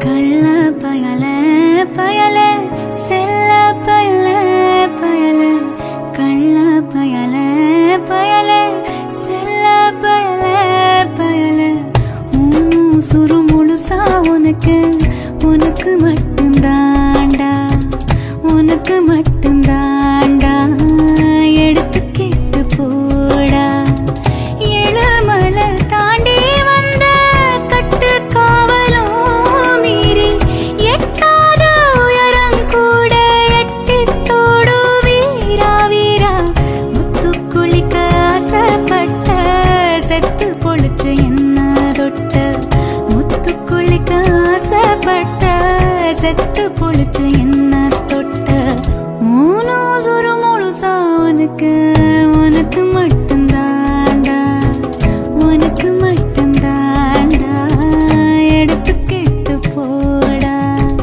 கள்ள பயல பயல செல்ல பயல பயல கள்ள பயல பயல செல்ல பயல பயல சுரு முழுசா உனக்கு உனக்கு மட்டும்தாண்டா உனக்கு மட்டும்தாண்டா எடுத்து கேட்டு போடா எழுமலை தாண்டி வந்த கட்டு காவலும் மீறி எட்டாத உயரம் கூட எட்டித்தோடு வீரா வீரா முத்து குளிக்க ஆசைப்பட்ட செத்து பொழிச்சு என்ன தொட்ட முத்து குளிக்க ஆசைப்பட்ட செத்து பொழிச்சு என்ன தொட்ட ஊனோ சுரு முழுசா உனக்கு